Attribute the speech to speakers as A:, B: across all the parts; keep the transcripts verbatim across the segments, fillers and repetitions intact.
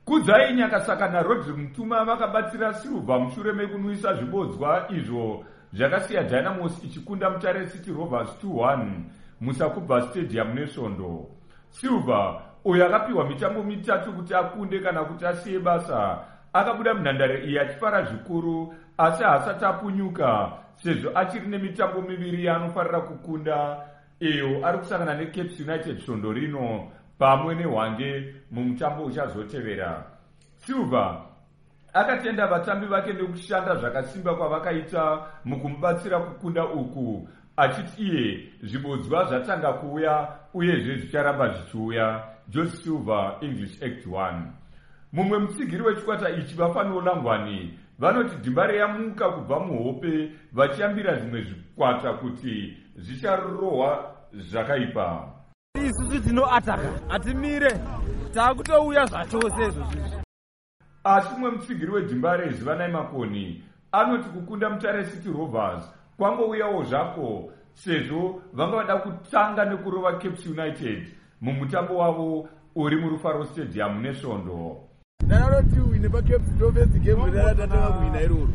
A: Kudzai Nyakasaka naRodrick Mutuma vakabatsira Silver mushure mekunwisa zvibodzwa izvo zvakasiya Dynamos ichikunda Mutare City Rovers two one muSakubva Stadium neSvondo. Silver uyo akapiwa mitambo mitatu kuti akunde kana kuti asiye basa akabuda munhandare iyi achifara zvikuru, asi haasati apunyuka sezvo achiri nemitambo miviri yaanofarira kukunda, iyo ari kusangana neCape United Svondo rino pamwe neHwange mumutambo uchazotevera. Silver akatenda vatambi vake nekushanda zvakasimba kwavakaita mukumubatsira kukunda uku, achiti iye zvibodzwa zvatanga kuuya uyezve zvicharamba zvichiuya. George Silver, English Act one. Mumwe mutsigiri wechikwata ichi Bafana Langwani vanoti Dimbare yamuka kubva muhope vachiyambira zvimwe zvikwata kuti zvicharohwa zvakaipa.
B: Isusu tinoataka atimire taakutouya zvachose izvozvo.
A: Asi mumwe mutsigiri weDimbare Zivanai Makoni anoti kukunda Mutare City Rovers kwangouyawo zvako sezvo vanga vada kutanga nekurova Cape United mumutambo wavo uri muRufaro Stadium neSvondo.
B: Nanaroti uine paCape Province game ratatanga kuina iroro.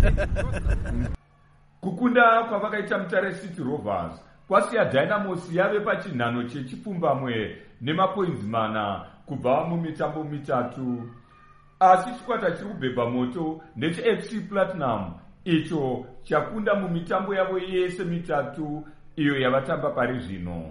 A: Kukunda kwavakaita Mutare City Rovers kwasiya Dynamos yave pachinhano chechipfumbamwe nemapoints mana kubva mumitambo mitatu. Asi chikwata chiri kubhebha moto ndecheF C Platinum icho chakunda mumitambo yavo yese mitatu iyo yavatamba pari zvino.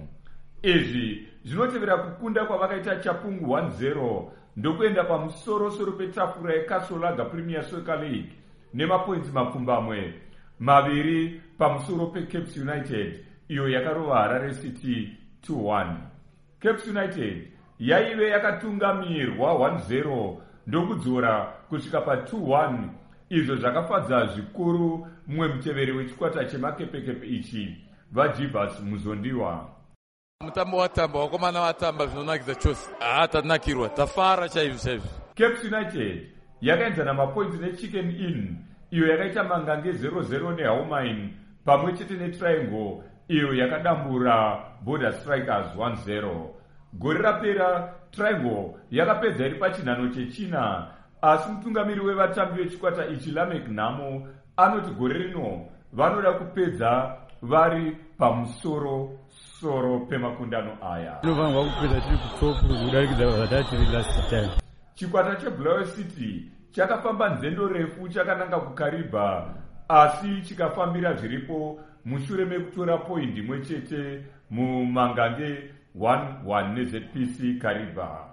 A: Izvi zvinotevera kukunda kwavakaita Chapungu one zero ndokuenda pamusoro-soro petafura yeKasolaga Premier Soccer League nemapoints mapfumbamwe maviri pamusoro peCape United iyo yakarova Harare City two one. Cape United yaive yakatungamirwa one zero ndokudzora kusvika pa two one, izvo zvakafadza zvikuru mumwe muteveri wechikwata chemakepekepe ichi vaJivas Muzondiwa.
C: Mutambo watamba wakomana watamba zvinonakidza chose. Ah, tatinakirwa tafara chaizvo chaizvo.
A: Cape United yakaenzana mapoints neChicken Inn iyo yakaita mangange zero zero neHowmine pamwe chete neTriangle iyo yakadambura Border Strikers one zero. Gore rapera Triangle yakapedza iri pachinhano chechina, asi mutungamiri wevatambi vechikwata ichi Lamek Nhamo anoti gore rino vanoda kupedza vari pamusoro soro pemakundano aya.
B: Inovanwa kupedza tiri kutopu kudarikidza vatiri last time.
A: Chikwata cheBulawayo City chakafamba nzendo refu chakananga kuKariba, asi chikafambira zviripo mushure mekutora point imwe chete mumangange one one neZ P C Kariba.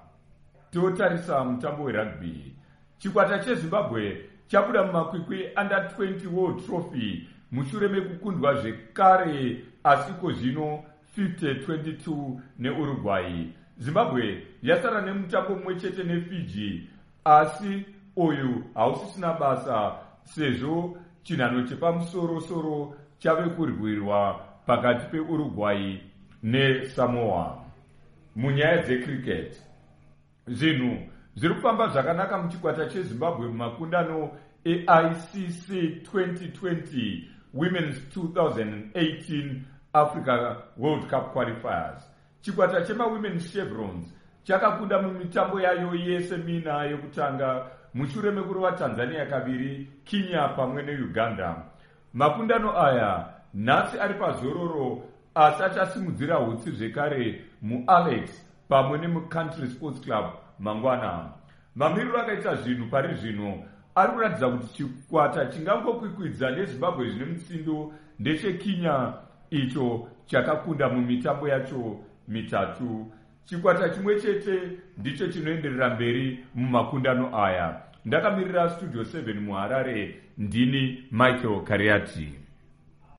A: Totarisa mutambo werugby. Chikwata cheZimbabwe chabuda mumakwikwi under twenty World Trophy mushure mekukundwa zvekare, asiko zvino fifty twenty-two neUruguay. Zimbabwe yasara nemutambo mumwe chete neFiji, asi uyu hausisina basa sezvo chinhano chepamusoro-soro chave kurwirwa pakati peUruguay neSamoa. Munyaya dzecricket, zvinhu zviri kufamba zvakanaka muchikwata cheZimbabwe mumakundano eI C C twenty twenty Women's two thousand eighteen Africa World Cup Qualifiers. Chikwata chemaWomen's Chevrons chakakunda mumitambo yayo yese mina yekutanga mushure mekurova Tanzania kaviri, Kenya pamwe neUganda. Makundano aya nhasi ari pazororo, asi achasimudzira hutsi zvekare muAlex pamwe nemuCountry Sports Club mangwana. Mamiriro akaita zvinhu pari zvino ari kuratidza kuti chikwata chingangokwikwidza neZimbabwe zvine mutsindo ndechekenya icho chakakunda mumitambo yacho mitatu. Chikwata chimwe chete ndicho chinoenderera mberi mumakundano aya. Ndakamirira Studio seven muHarare, ndini Michael Kariati.